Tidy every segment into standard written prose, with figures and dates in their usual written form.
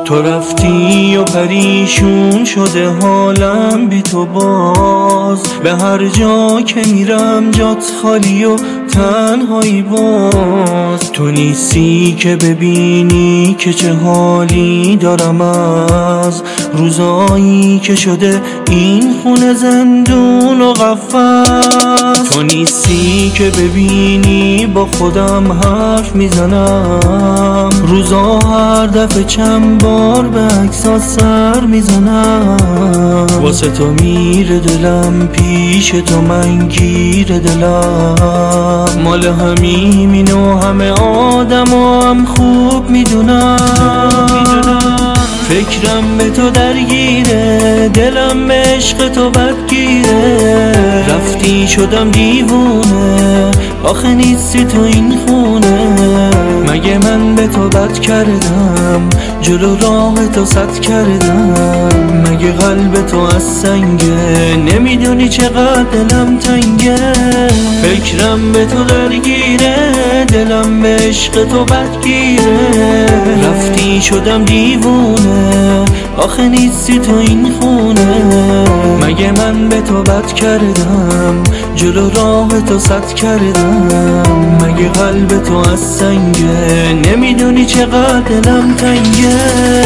تو رفتی و پریشون شده حالم بی تو باز، به هر جا که میرم جات خالی و تنهایی باز. تو نیستی که ببینی که چه حالی دارم از روزایی که شده این خونه زندون و قفس. تو نیستی که ببینی با خودم حرف میزنم، روزا هر دفعه چند بار به عکسات سر میزنم. واسه تو میره دلم، پیش تو من گیر دلم، مال همین و همه آدم و هم خوب میدونم. فکرم به تو درگیره، دلم به عشق تو بدگیره. رفتی شدم دیوونه، آخه نیستی تو این خونه. مگه من به تو بد کردم، جلو راه تو سد کردم. مگه قلب تو از سنگه، نمیدونی چقدر دلم تنگه. فکرم به تو درگیره، دلم به عشق تو بدگیره. رفتی شدم دیوونه، آخه نیستی تو این خونه. مگه من به تو بد کردم، جلو راه تو سد کردم. مگه قلب تو از سنگه، نمیدونی چقدر دلم تنگه.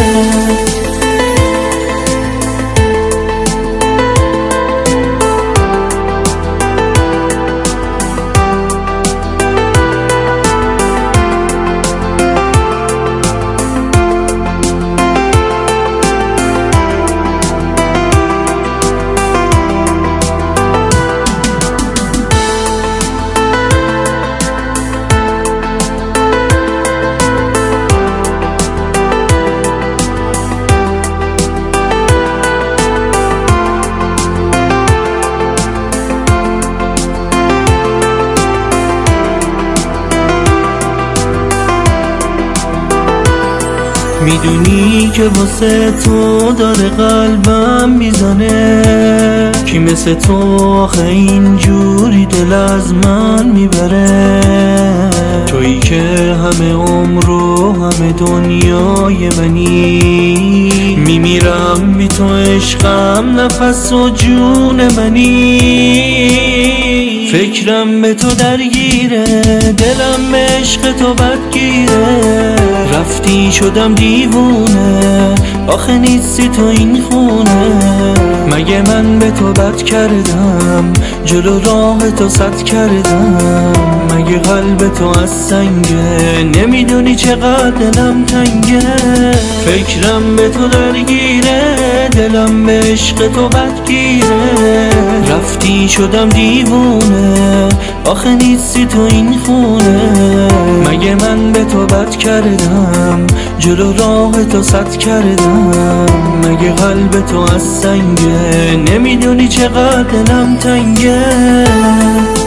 میدونی که واسه تو داره قلبم میزنه، کی مثل تو آخه اینجوری دل از من میبره. تویی که همه عمر و همه دنیای منی، میمیرم بی تو عشقم، نفس و جون منی. فکرم به تو درگیره، دلم به عشق تو بدگیره. رفتی شدم دیوونه، آخه نیستی تو این خونه. مگه من به تو بد کردم، جلو راه تو سد کردم. مگه قلب تو از سنگه، نمیدونی چقدر دلم تنگه. فکرم به تو درگیره، دلم به عشق تو بدگیره. رفتی شدم دیوونه، آخه نیستی تو این خونه. مگه من به تو بد کردم، جلو راه تو سد کردم. مگه قلب تو از سنگه، نمیدونی چقدر دلم تنگه.